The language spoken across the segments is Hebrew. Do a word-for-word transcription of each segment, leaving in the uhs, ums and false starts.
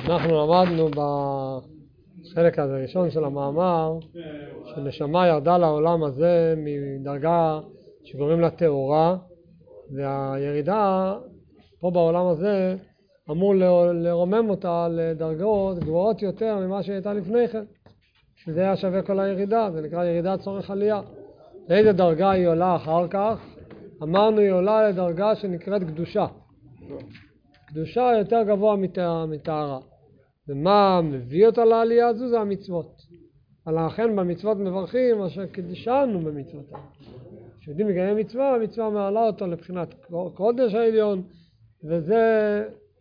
אנחנו למדנו בחלק הראשון של המאמר שנשמה ירדה לעולם הזה מדרגה שקוראים לה תאורה, והירידה פה בעולם הזה אמור לרומם אותה לדרגות גבוהות יותר ממה שהייתה לפני כן, שזה היה שווה כל הירידה. זה נקרא ירידת צורך עלייה. לאיזה דרגה היא עולה אחר כך? אמרנו היא עולה לדרגה שנקראת קדושה. קדושה יותר גבוה מטהרה. ומה מביא אותה לעלייה הזו? זה המצוות. לכן במצוות מברכים אשר קידשנו במצוות. כשיודעים לקיים מצווה, המצווה מעלה אותו לבחינת קודש העליון, וזה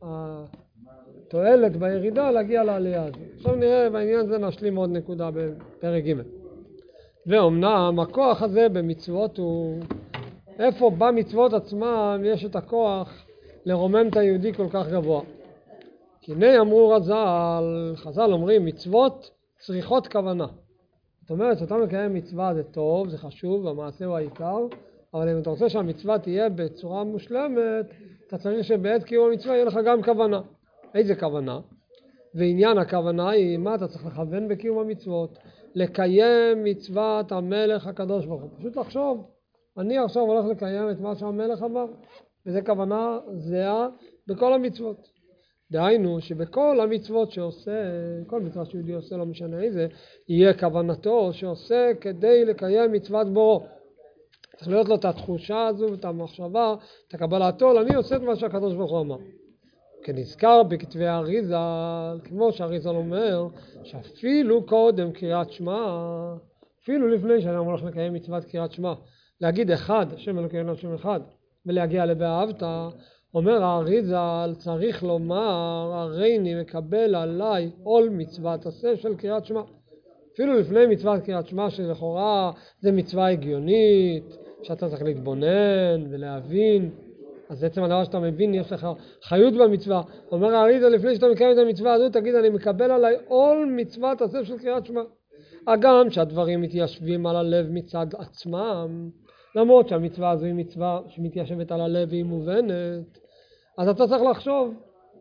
התועלת בירידה להגיע לעלייה הזו. עכשיו נראה בעניין הזה, נשלים עוד נקודה בפרק ג'. ואומנם הכוח הזה במצוות הוא, איפה במצוות עצמם יש את הכוח לרומם את היהודי כל כך גבוה. כי הנה אמרו רז"ל, חז"ל אומרים מצוות צריכות כוונה. זאת אומרת, שאתה מקיים מצווה זה טוב, זה חשוב, המעשה הוא העיקר, אבל אם אתה רוצה שהמצווה תהיה בצורה מושלמת, אתה צריך שבעת קיום המצווה יהיה לך גם כוונה. איזה כוונה? ועניין הכוונה היא מה אתה צריך לכוון בקיום המצוות? לקיים מצוות המלך הקדוש ברוך הוא. פשוט לחשוב, אני עכשיו הולך לקיים את מה שהמלך אמר, וזה כוונה זהה בכל המצוות. דהיינו שבכל המצוות שעושה, כל מצווה שיהודי עושה, לא משנה איזה, יהיה כוונתו שעושה כדי לקיים מצוות בורו. צריך להיות לו את התחושה הזו, את המחשבה, את הקבלתו, אני עושה את מה שהקדוש ברוך הוא אמר. כנזכר בכתבי אריזה, כמו שאריזה אומר, שאפילו קודם קריאת שמע, אפילו לפני שאני הולך לקיים מצוות קריאת שמע, להגיד אחד, השם אלוקינו השם אחד, ולהגיע לבאהבת, אומר האריזה, צריך לומר, הריני מקבל עליי עול מצוות עשה של קריאת שמע. אפילו לפני מצוות קריאת שמע, שלכאורה זה מצווה הגיונית, שאתה צריך להתבונן ולהבין, אז עצם הדבר שאתה מבין, יש לך חיות במצווה. אומר האריזה, לפני שאתה מקיים את המצווה הזו, תגיד, אני מקבל עליי עול מצוות עשה של קריאת שמע. הגם שהדברים מתיישבים על הלב מצד עצמם, למרות שהמצווה הזו היא מצווה שמתיישבת על הלב והיא מובנת, אז אתה צריך לחשוב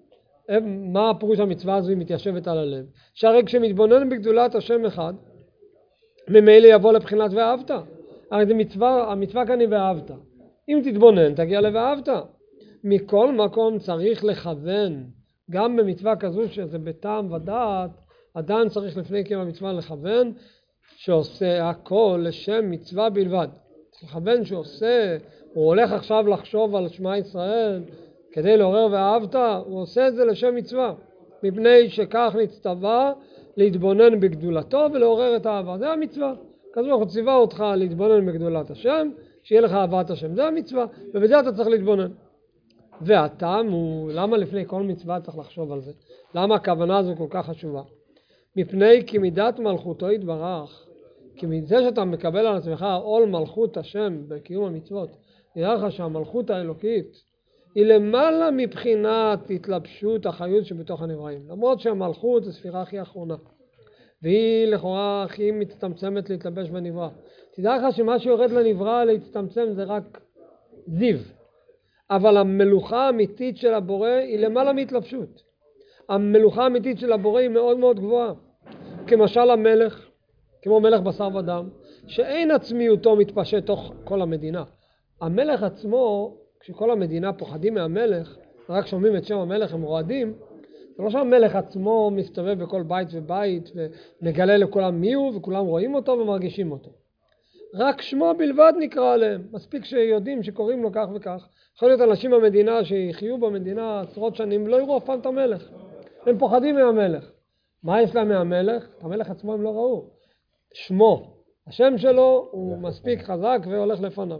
מה הפירוש המצווה הזו היא מתיישבת על הלב. שהרי כשמתבונן בגדולת השם אחד, ממילא יבוא לבחינת ואהבת. הרי זה מצווה, המצווה כאן היא ואהבת. אם תתבונן תגיע לואהבת. מכל מקום צריך לכוון, גם במצווה כזו שזה בטעם ודעת, אדם צריך לפני קיום המצווה לכוון שעושה הכל לשם מצווה בלבד. צריך לכוון שעושה, הוא הולך עכשיו לחשוב על שמע ישראל כדי לעורר ואהבת, הוא עושה את זה לשם מצווה, מפני שכך נצטווה להתבונן בגדולתו ולעורר את האהבה. זה המצווה. כזו הוא ציווה אותך להתבונן בגדולת השם, שיהיה לך אהבת השם. זה המצווה, ובזה אתה צריך להתבונן. והטעם הוא, למה לפני כל מצווה צריך לחשוב על זה? למה הכוונה הזו כל כך חשובה? מפני כי מידת מלכותו יתברך, כי מזה שאתה מקבל על עצמך עול מלכות השם בקיום המצוות, נראה לך שהמלכות האלוקית היא למעלה מבחינת התלבשות החיות שבתוך הנבראים. למרות שהמלכות זה ספירה הכי אחרונה, והיא לכאורה הכי מצטמצמת להתלבש בנברא. תדע לך שמה שיורד לנברא להצטמצם זה רק זיו. אבל המלוכה האמיתית של הבורא היא למעלה מהתלבשות. המלוכה האמיתית של הבורא היא מאוד מאוד גבוהה. כמשל המלך, כמו מלך בשר ודם, שאין עצמיותו מתפשט תוך כל המדינה. המלך עצמו, כשכל המדינה פוחדים מהמלך, רק שומעים את שם המלך הם רועדים, זה לא שהמלך עצמו מסתובב בכל בית ובית ומגלה לכולם מי הוא וכולם רואים אותו ומרגישים אותו. רק שמו בלבד נקרא עליהם. מספיק שיודעים שקוראים לו כך וכך. יכול להיות אנשים במדינה שיחיו במדינה עשרות שנים לא יראו אף פעם את המלך. הם פוחדים מהמלך. מה יש להם מהמלך? את המלך עצמו הם לא ראו. שמו, השם שלו הוא מספיק חזק והולך לפניו.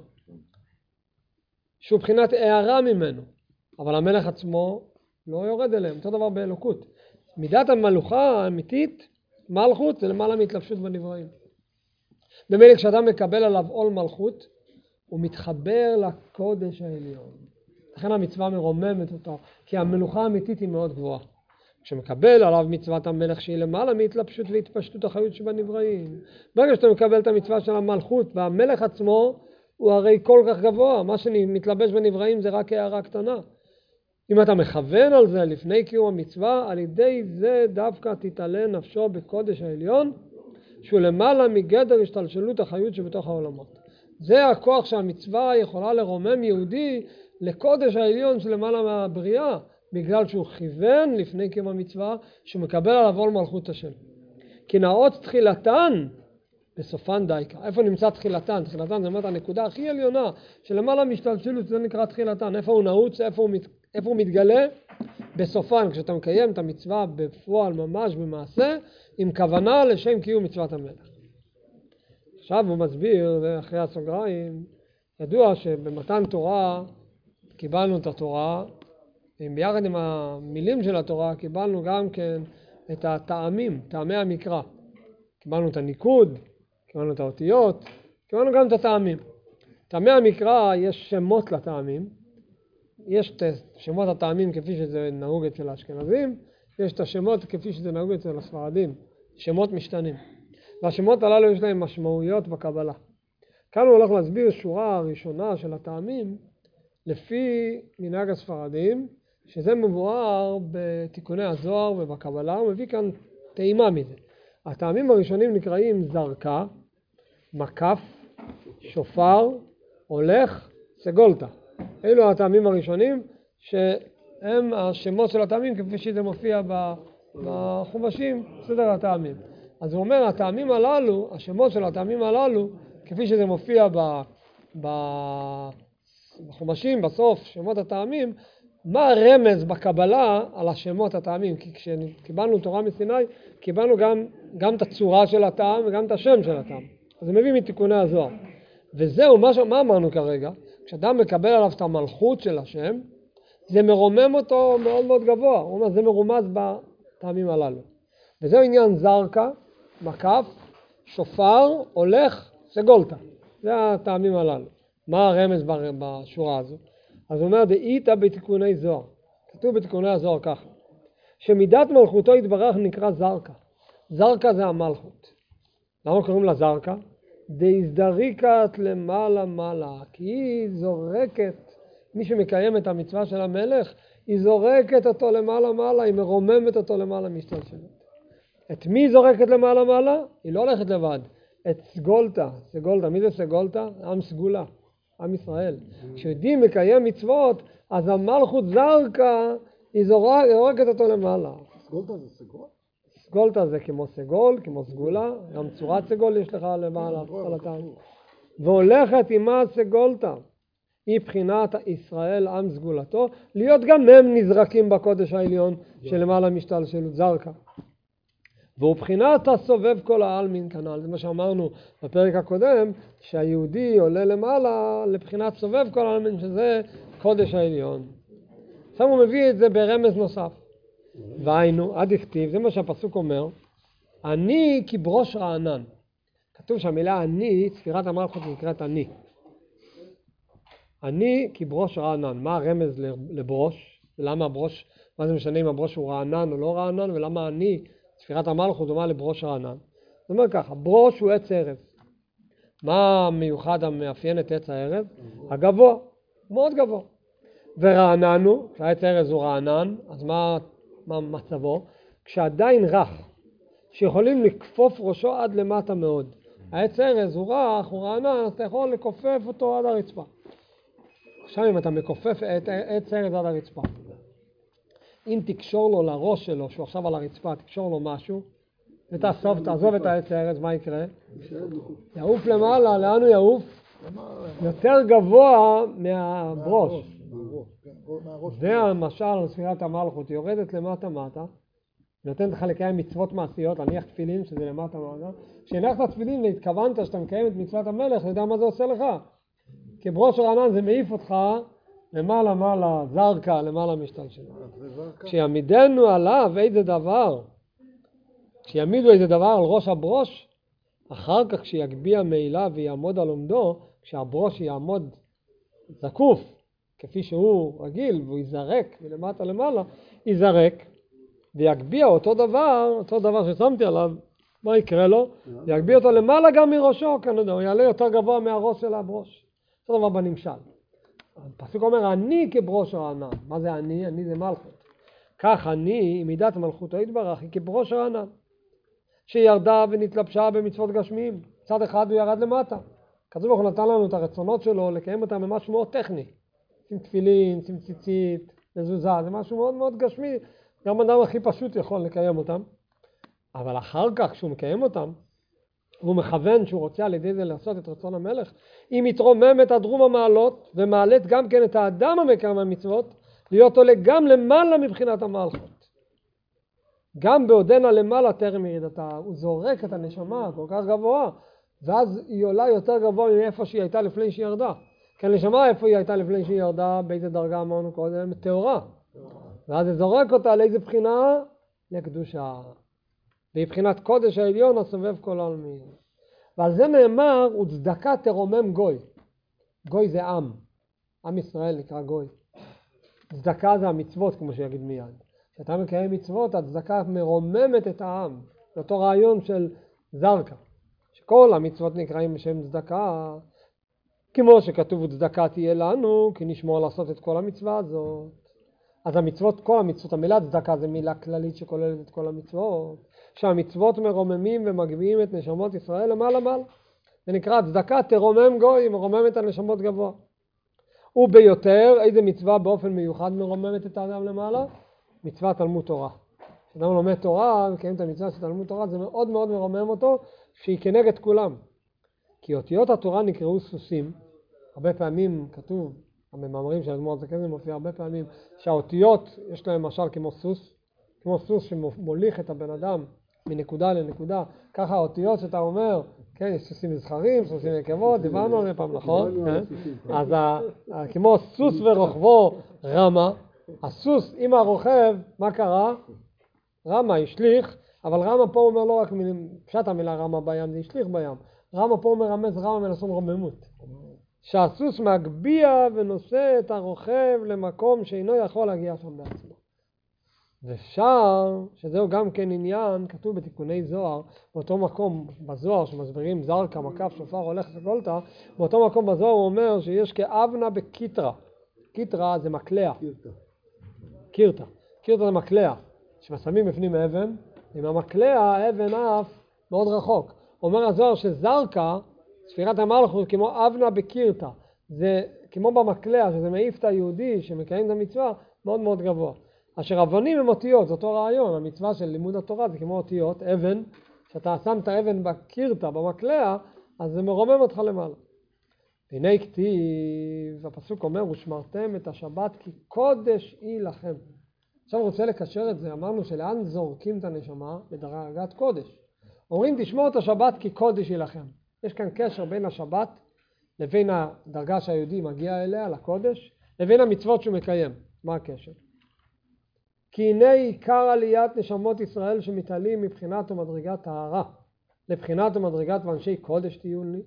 שהוא בחינת הערה ממנו. אבל המלך עצמו לא יורד אליהם. אותו דבר באלוקות. מידת המלוכה האמיתית, מלכות, זה למעלה מהתלבשות בנבראים. במילא כשאדם מקבל עליו עול מלכות, הוא מתחבר לקודש העליון. לכן המצווה מרוממת אותו, כי המלוכה האמיתית היא מאוד גבוהה. כשמקבל עליו מצוות המלך שהיא למעלה מהתלבשות והתפשטות החיות שבנבראים. ברגע שאתה מקבל את המצווה של המלכות, והמלך עצמו הוא הרי כל כך גבוה, מה שמתלבש בנבראים זה רק הערה קטנה. אם אתה מכוון על זה לפני קיום המצווה, על ידי זה דווקא תתעלה נפשו בקודש העליון, שהוא למעלה מגדר השתלשלות החיות שבתוך העולמות. זה הכוח שהמצווה יכולה לרומם יהודי לקודש העליון שלמעלה מהבריאה, בגלל שהוא כיוון לפני קיום המצווה, שמקבל עליו עול מלכות השם. כי נאות תחילתן בסופן דייקה. איפה נמצא תחילתן? תחילתן זה אומרת הנקודה הכי עליונה, שלמעלה משתלשלות, זה נקרא תחילתן. איפה הוא נעוץ? איפה הוא, מת... איפה הוא מתגלה? בסופן, כשאתה מקיים את המצווה בפועל ממש במעשה, עם כוונה לשם קיום מצוות המלך. עכשיו הוא מסביר, אחרי הסוגריים, ידוע שבמתן תורה קיבלנו את התורה, ביחד עם המילים של התורה קיבלנו גם כן את הטעמים, טעמי המקרא. קיבלנו את הניקוד, קיבלנו את האותיות, קיבלנו גם את הטעמים. טעמי המקרא יש שמות לטעמים, יש את שמות הטעמים כפי שזה נהוג אצל האשכנזים, יש את השמות כפי שזה נהוג אצל הספרדים, שמות משתנים. והשמות הללו יש להם משמעויות בקבלה. כאן הוא הולך להסביר שורה הראשונה של הטעמים, לפי מנהג הספרדים, שזה מבואר בתיקוני הזוהר ובקבלה, הוא מביא כאן טעימה מזה. הטעמים הראשונים נקראים זרקה, מקף, שופר, הולך, סגולתה. אלו הטעמים הראשונים שהם השמות של הטעמים כפי שזה מופיע בחומשים, סדר הטעמים. אז הוא אומר, הטעמים הללו, השמות של הטעמים הללו, כפי שזה מופיע בחומשים, בסוף, שמות הטעמים, מה הרמז בקבלה על השמות הטעמים? כי כשקיבלנו תורה מסיני, קיבלנו גם, גם את הצורה של הטעם וגם את השם של הטעם. אז זה מביא מתיקוני הזוהר. וזהו, מה, מה אמרנו כרגע? כשאדם מקבל עליו את המלכות של השם, זה מרומם אותו מאוד מאוד גבוה. הוא אומר, זה מרומז בטעמים הללו. וזהו עניין זרקה, מקף, שופר, הולך, סגולתה. זה הטעמים הללו. מה הרמז בשורה הזו? אז הוא אומר, דאיתא בתיקוני זוהר. כתוב בתיקוני הזוהר ככה. שמידת מלכותו יתברך נקרא זרקה. זרקה זה המלכות. למה קוראים לה זרקה? דאיזדריקת למעלה מעלה. כי היא זורקת, מי שמקיים את המצווה של המלך, היא זורקת אותו למעלה מעלה, היא מרוממת אותו למעלה משתלשלות. את מי זורקת למעלה מעלה? היא לא הולכת לבד. את סגולתה. סגולתה, מי זה סגולתה? עם סגולה. עם ישראל. כשיודעים מקיים מצוות, אז המלכות זרקה, היא זורקת אותו למעלה. סגולתה זה סגול? סגולתה זה כמו סגול, כמו סגולה, גם צורת סגול יש לך למעלה, על הטעם. והולכת עמה סגולתה. היא בחינת ישראל עם סגולתו, להיות גם הם נזרקים בקודש העליון שלמעלה משתלשלות זרקה. והוא בחינת הסובב כל העלמין כנ"ל. זה מה שאמרנו בפרק הקודם, שהיהודי עולה למעלה לבחינת סובב כל העלמין, שזה קודש העליון. עכשיו הוא מביא את זה ברמז נוסף. והיינו, עד הכתיב, זה מה שהפסוק אומר, אני כברוש רענן. כתוב שהמילה אני, ספירת המלכות נקראת אני. אני כברוש רענן. מה הרמז לברוש? ולמה הברוש, מה זה משנה אם הברוש הוא רענן או לא רענן, ולמה אני, ספירת המלכות דומה לברוש רענן? זאת אומרת ככה, ברוש הוא עץ ארז. מה מיוחד המאפיין את עץ הארז? הגבוה, מאוד גבוה. ורענן הוא, כשהעץ הארז הוא רענן, אז מה, מה מצבו? כשעדיין רך, שיכולים לקפוף ראשו עד למטה מאוד. העץ הארז הוא רך, הוא רענן, אז אתה יכול לקופף אותו עד הרצפה. עכשיו אם אתה מקופף את עץ הארז עד הרצפה, אם תקשור לו לראש שלו, שהוא עכשיו על הרצפה, תקשור לו משהו, ותעזוב, תעזוב את העץ הארז, מה יקרה? יעוף למעלה, לאן הוא יעוף? יותר גבוה מהברוש. זה המשל, ספירת המלכות, היא יורדת למטה מטה, נותנת לך לקיים מצוות מעשיות, להניח תפילין, שזה למטה מטה. כשהנחת תפילין והתכוונת שאתה מקיים את מצוות המלך, אתה יודע מה זה עושה לך? כי ברוש רענן זה מעיף אותך למעלה מעלה, זרקה, למעלה משתלשלות. כשיעמידנו עליו איזה דבר, כשיעמידו איזה דבר על ראש הברוש, אחר כך כשיגביע מעילה ויעמוד על עומדו, כשהברוש יעמוד זקוף, כפי שהוא רגיל, והוא יזרק מלמטה למעלה, יזרק, ויגביע אותו דבר, אותו דבר ששמתי עליו, מה יקרה לו? יגביע אותו למעלה גם מראשו, כנראה, הוא יעלה יותר גבוה מהראש של הברוש. אותו דבר בנמשל. הפסוק אומר, אני כבראש רענן. מה זה אני? אני זה מלכות. כך אני, מידת מלכותו יתברך, היא כבראש רענן. שירדה ונתלבשה במצוות גשמיים. צד אחד הוא ירד למטה. הקדוש ברוך הוא נתן לנו את הרצונות שלו, לקיים אותם במשהו מאוד טכני. שים תפילין, שים ציצית, מזוזה, זה משהו מאוד מאוד גשמי. גם אדם הכי פשוט יכול לקיים אותם. אבל אחר כך, כשהוא מקיים אותם, והוא מכוון שהוא רוצה על ידי זה לעשות את רצון המלך, היא מתרוממת עד רום המעלות, ומעלת גם כן את האדם המקיים המצוות, להיות עולה גם למעלה מבחינת המלכות. גם בעודנה למעלה טרם ירידתה, הוא זורק את הנשמה כל כך גבוה, ואז היא עולה יותר גבוה מאיפה שהיא הייתה לפני שהיא ירדה. כי הנשמה איפה היא הייתה לפני שהיא ירדה, באיזה דרגה אמרנו קודם, תאורה. ואז זה זורק אותה לאיזה בחינה? לקדושה. והיא בחינת קודש העליון הסובב כל העולמים. ועל זה נאמר, וצדקה תרומם גוי. גוי זה עם. עם ישראל נקרא גוי. צדקה זה המצוות, כמו שיגיד מיד. כשאתה מקיים מצוות, הצדקה מרוממת את העם. זה אותו רעיון של זרקה. שכל המצוות נקראים בשם צדקה. כמו שכתוב צדקה תהיה לנו, כי נשמור לעשות את כל המצווה הזאת. אז המצוות, כל המצוות, המילה צדקה זה מילה כללית שכוללת את כל המצוות. שהמצוות מרוממים ומגביהים את נשמות ישראל למעלה מעלה. זה נקרא צדקה תרומם גוי, מרומם את הנשמות גבוה. וביותר, איזה מצווה באופן מיוחד מרוממת את האדם למעלה? מצווה תלמוד תורה. כשאדם לומד תורה, מקיים את המצווה של תלמוד תורה, זה מאוד מאוד מרומם אותו, שהיא כנגד כולם. כי אותיות התורה נקראו סוסים. הרבה פעמים כתוב, במאמרים של אדמו"ר זקן מופיע הרבה פעמים, שהאותיות יש להם משל כמו סוס, כמו סוס שמוליך את הבן אדם מנקודה לנקודה. ככה האותיות שאתה אומר, כן, יש סוסים זכרים, סוסים נקבות, דיברנו על זה פעם, נכון? אז כמו סוס ורוכבו רמה, הסוס עם הרוכב, מה קרה? רמה, השליך, אבל רמה פה אומר לא רק פשט המילה רמה בים, זה השליך בים. רמה פה מרמז רמה מלשון רוממות. שהסוס מגביה ונושא את הרוכב למקום שאינו יכול להגיע שם בעצמו. ושם, שזהו גם כן עניין, כתוב בתיקוני זוהר, באותו מקום בזוהר שמסבירים זרקה, מקף, שופר, הולך וגולתה, באותו מקום בזוהר הוא אומר שיש כאבנה בקיטרה. קיטרה זה מקלע. קירתה. קירתה זה מקלע. שמסמים בפנים אבן, עם המקלע האבן אף מאוד רחוק. אומר הזוהר שזרקה, ספירת המלכות כמו אבנה בקירתה. זה כמו במקלע, שזה מעיף את היהודי שמקיים את המצווה, מאוד מאוד גבוה. אשר אבנים הם אותיות, זה אותו רעיון, המצווה של לימוד התורה זה כמו אותיות, אבן, שאתה שם את האבן בקירתה, במקלע, אז זה מרומם אותך למעלה. הנה כתיב, הפסוק אומר, ושמרתם את השבת כי קודש היא לכם. עכשיו אני רוצה לקשר את זה, אמרנו שלאן זורקים את הנשמה? בדרגת קודש. אומרים תשמור את השבת כי קודש היא לכם. יש כאן קשר בין השבת לבין הדרגה שהיהודי מגיע אליה, לקודש, לבין המצוות שהוא מקיים. מה הקשר? כי הנה עיקר עליית נשמות ישראל שמתעלים מבחינת ומדרגת טהרה לבחינת ומדרגת ואנשי קודש תהיו לי.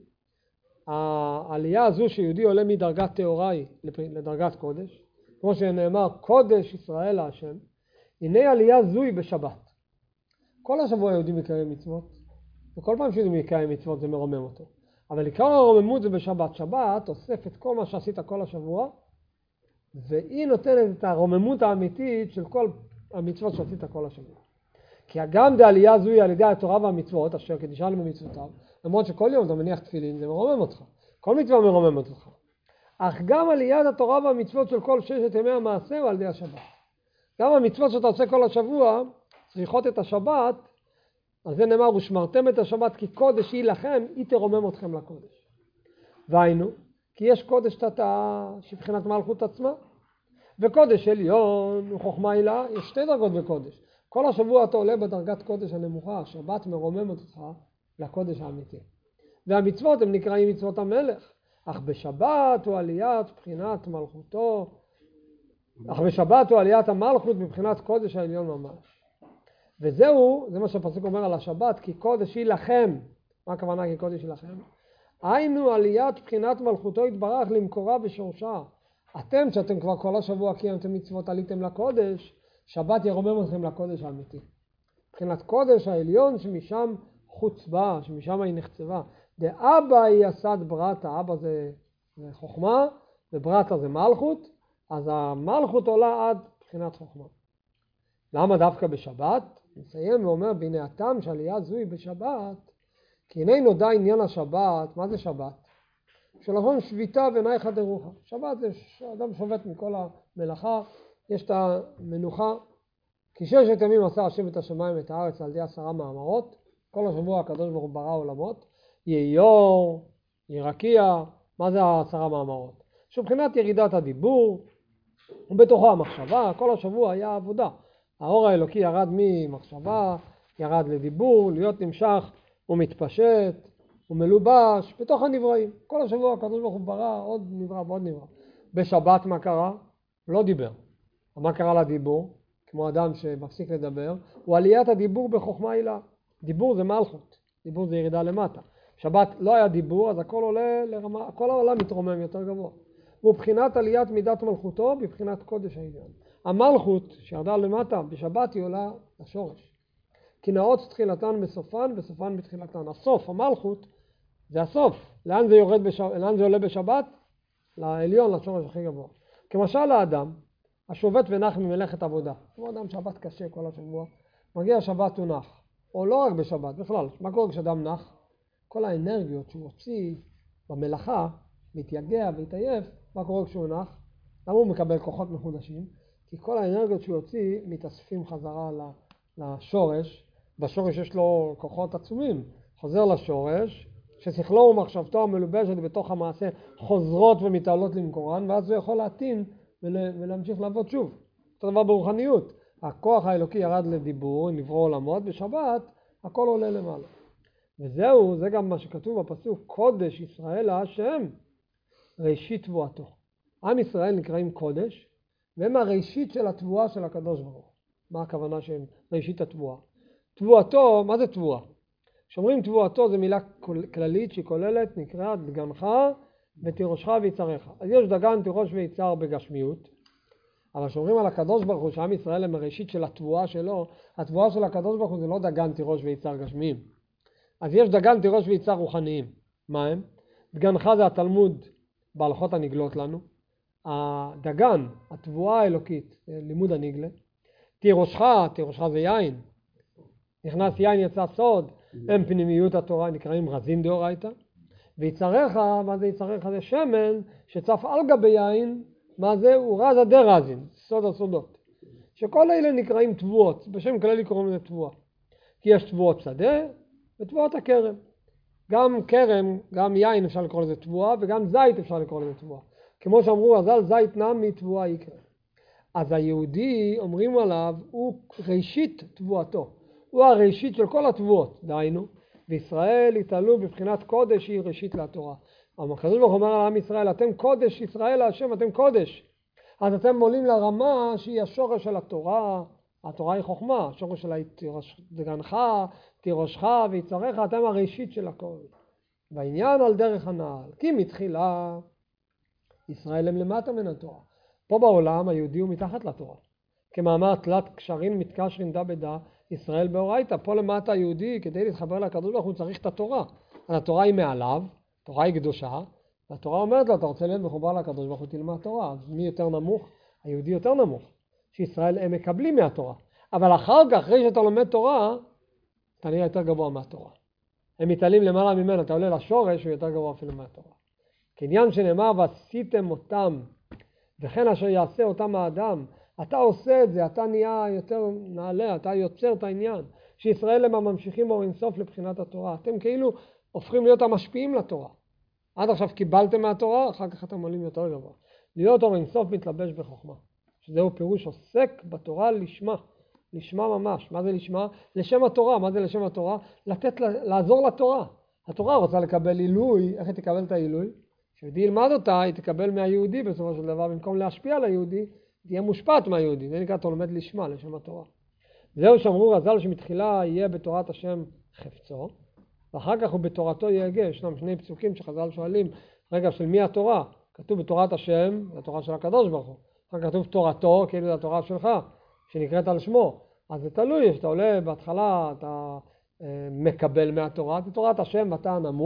העלייה הזו שיהודי עולה מדרגת טהורה היא לדרגת קודש, כמו שנאמר קודש ישראל להשם, הנה עלייה זוהי בשבת. כל השבוע יהודי מקיים מצוות, וכל פעם שיהודי מקיים מצוות זה מרומם אותו. אבל עיקר הרוממות זה בשבת. שבת אוסף את כל מה שעשית כל השבוע, והיא נותנת את הרוממות האמיתית של כל המצוות שעשית כל השבוע. כי גם דעלייה זוהי על ידי התורה והמצוות, אשר קדישה לנו מצוותיו, למרות שכל יום אתה מניח תפילין, זה מרומם אותך. כל מצווה מרומם אותך. אך גם עליית התורה והמצוות של כל ששת ימי המעשה הוא על ידי השבת. גם המצוות שאתה עושה כל השבוע, צריכות את השבת, על זה נאמר, ושמרתם את השבת כי קודש היא לכם, היא תרומם אתכם לקודש. והיינו, כי יש קודש תתאה שבחינת מלכות עצמה, וקודש עליון וחוכמה עילה, יש שתי דרגות בקודש. כל השבוע אתה עולה בדרגת קודש הנמוכה, השבת מרומם אותך לקודש האמיתי. והמצוות הם נקראים מצוות המלך, אך בשבת הוא עליית בחינת מלכותו, אך בשבת הוא עליית המלכות מבחינת קודש העליון ממש. וזהו, זה מה שהפסוק אומר על השבת, כי קודש היא לכם. מה הכוונה כי קודש היא לכם? היינו עליית בחינת מלכותו יתברך למקורה ושורשה. אתם, שאתם כבר כל השבוע קיימתם מצוות, עליתם לקודש, שבת ירומם אתכם לקודש האמיתי. בחינת קודש העליון שמשם חוצבה, שמשם היא נחצבה. דאבא היא יסד ברטה, אבא זה, זה חוכמה, וברטה זה מלכות, אז המלכות עולה עד בחינת חוכמה. למה דווקא בשבת? נסיים ואומר, בהנה הטעם שעלייה זו היא בשבת, כי הנה נודע עניין השבת. מה זה שבת? שלחון שביתה ונייחא דרוחה. שבת זה אדם שובת מכל המלאכה, יש את המנוחה. כי ששת ימים עשה השם את השמיים ואת הארץ על ידי עשרה מאמרות, כל השבוע הקדוש ברוך הוא ברא עולמות, יאור, ירקיע, מה זה העשרה מאמרות? שבחינת ירידת הדיבור, ובתוכו המחשבה, כל השבוע היה עבודה. האור האלוקי ירד ממחשבה, ירד לדיבור, להיות נמשך ומתפשט ומלובש בתוך הנבראים. כל השבוע הקדוש ברוך הוא ברא עוד נברא ועוד נברא. בשבת מה קרה? לא דיבר. מה קרה לדיבור? כמו אדם שמפסיק לדבר, הוא עליית הדיבור בחוכמה עילה. דיבור זה מלכות, דיבור זה ירידה למטה. שבת לא היה דיבור, אז הכל עולה לרמה, כל העולם מתרומם יותר גבוה. ובחינת עליית מידת מלכותו, בבחינת קודש העליון. המלכות שירדה למטה בשבת היא עולה לשורש. כי נאות תחילתן בסופן, בסופן בתחילתן. הסוף, המלכות, זה הסוף. לאן זה יורד בשבת, לאן זה עולה בשבת? לעליון, לשורש הכי גבוה. כמשל האדם, השובת ונח ממלאכת עבודה. כמו אדם שבת קשה כל השבוע, מגיע שבת הוא נח. או לא רק בשבת, בכלל. מה קורה כשאדם נח? כל האנרגיות שהוא הוציא במלאכה, מתייגע והתעייף, מה קורה כשהוא נח? למה הוא מקבל כוחות מחודשים? כי כל האנרגיות שהוא הוציא מתאספים חזרה לשורש. בשורש יש לו כוחות עצומים. חוזר לשורש, ששכלו ומחשבתו המלובשת בתוך המעשה חוזרות ומתעלות למקורן, ואז הוא יכול להתאים ולהמשיך לעבוד שוב. אותו דבר ברוחניות. הכוח האלוקי ירד לדיבור, נברוא עולמות, בשבת הכל עולה למעלה. וזהו, זה גם מה שכתוב בפסוק, קודש ישראל השם, ראשית תבואתו. עם ישראל נקראים קודש, והם הראשית של התבואה של הקדוש ברוך הוא. מה הכוונה שהם ראשית התבואה? תבואתו, מה זה תבואה? כשאומרים תבואתו זה מילה כללית שכוללת, נקראת דגנך ותירושך ויצריך. אז יש דגן, תירוש ויצר בגשמיות, אבל כשאומרים על הקדוש ברוך הוא שעם ישראל הם הראשית של התבואה שלו, התבואה של הקדוש ברוך הוא זה לא דגן, תירוש ויצר גשמיים. אז יש דגן, תירוש ויצר רוחניים. מה הם? דגנך זה התלמוד בהלכות הנגלות לנו. הדגן, התבואה האלוקית, לימוד הנגלה. תירושך, תירושך זה יין. נכנס יין יצא סוד, הם פנימיות התורה, נקראים רזין דאורייתא. ויצריך, מה זה יצריך? זה שמן שצף על גבי יין, מה זה? הוא רז עדי רזין, סוד הסודות. שכל אלה נקראים תבואות, בשם כללי קוראים לזה תבואה. כי יש תבואות שדה ותבואות הכרם. גם כרם, גם יין אפשר לקרוא לזה תבואה, וגם זית אפשר לקרוא לזה תבואה. כמו שאמרו, אז על זית נם מתבואה יקרה. אז היהודי, אומרים עליו, הוא ראשית תבואתו. הוא הראשית של כל התבואות, דהיינו. וישראל התעלו בבחינת קודש היא ראשית לתורה. אבל הקדוש ברוך הוא אומר על עם ישראל, אתם קודש ישראל להשם, אתם קודש. אז אתם עולים לרמה שהיא השורש של התורה, התורה היא חוכמה, השורש שלה היא דגנך, תירושך ויצריך, אתם הראשית של הכל. והעניין על דרך הנעל, כי מתחילה ישראל הם למטה מן התורה. פה בעולם היהודי הוא מתחת לתורה. כמאמר תלת קשרים מתקשרים דה בדה, ישראל באורייתא. פה למטה היהודי כדי להתחבר לקדוש ברוך הוא צריך את התורה. התורה היא מעליו, התורה היא קדושה, והתורה אומרת לו, אתה רוצה להיות מחובר לקדוש ברוך הוא תלמד תורה. אז מי יותר נמוך? היהודי יותר נמוך. שישראל הם מקבלים מהתורה. אבל אחר כך, אחרי שאתה לומד תורה, אתה נראה יותר גבוה מהתורה. הם מתעלים למעלה ממנו, אתה עולה לשורש, הוא יותר גבוה אפילו מהתורה. כעניין שנאמר, ועשיתם אותם, וכן אשר יעשה אותם האדם, אתה עושה את זה, אתה נהיה יותר נעלה, אתה יוצר את העניין, שישראל הם הממשיכים אור אינסוף לבחינת התורה. אתם כאילו הופכים להיות המשפיעים לתורה. עד עכשיו קיבלתם מהתורה, אחר כך אתם עולים יותר גבוה. להיות אור אינסוף מתלבש בחוכמה. שזהו פירוש עוסק בתורה לשמה. לשמה ממש. מה זה לשמה? לשם התורה. מה זה לשם התורה? לתת, לעזור לתורה. התורה רוצה לקבל עילוי. איך היא תקבל את העילוי? כשיהודי ילמד אותה, היא תקבל מהיהודי בסופו של דבר, במקום להשפיע על היהודי, תהיה מושפעת מהיהודי. זה נקרא, אתה לומד לשמה, לשם התורה. זהו שאמרו רז"ל שמתחילה יהיה בתורת השם חפצו, ואחר כך הוא בתורתו יהגה. ישנם שני פסוקים שחז"ל שואלים, רגע, של מי התורה? כתוב בתורת השם, זה התורה של הקדוש ברוך הוא. אחר כך כתוב תורתו, כאילו זה התורה שלך, שנקראת על שמו. אז זה תלוי, כשאתה עולה בהתחלה, אתה אה, מקבל מהתורה, זה תורת השם ואתה נמוך,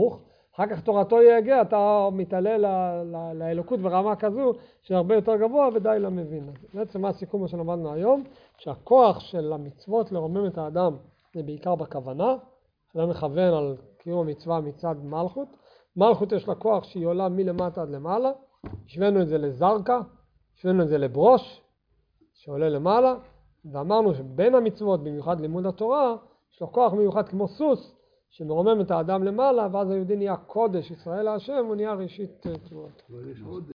אחר כך תורתו יגיע, אתה מתעלה לאלוקות ברמה כזו, שהרבה יותר גבוה ודי לא מבין. בעצם מה הסיכום שלמדנו היום? שהכוח של המצוות לרומם את האדם זה בעיקר בכוונה, שאדם מכוון על קיום המצווה מצד מלכות. מלכות יש לה כוח שהיא עולה מלמטה עד למעלה, השווינו את זה לזרקה, השווינו את זה לברוש, שעולה למעלה, ואמרנו שבין המצוות, במיוחד לימוד התורה, יש לו כוח מיוחד כמו סוס, שמרומם את האדם למעלה, ואז היהודי נהיה קודש, ישראל להשם, הוא נהיה ראשית תבואות.